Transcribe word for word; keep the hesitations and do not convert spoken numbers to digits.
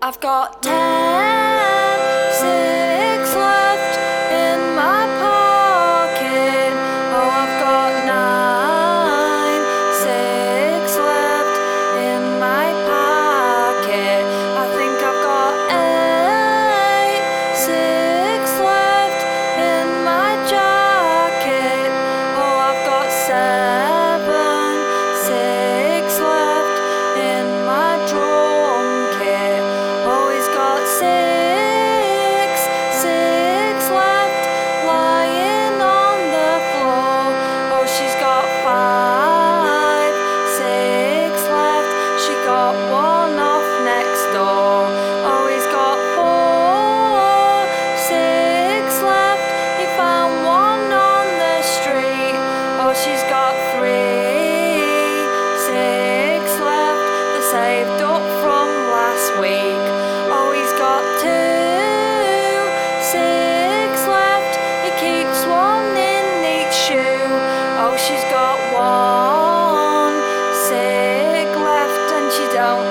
I've got ten, six left in my pocket. Oh, I've got nine, six left in my pocket. I think I've got eight, six left in my jacket. Oh, I've got seven, six left in my drum kit. Oh, he's got six, six left lying on the floor. Oh, she's got five, six left. She got one off next door. Oh, he's got four, six left. He found one on the street. Oh, she's got three, six left. They're saved up from last week. Oh, he's got two, six left. He keeps one in each shoe. Oh, she's got one, six left, and she don't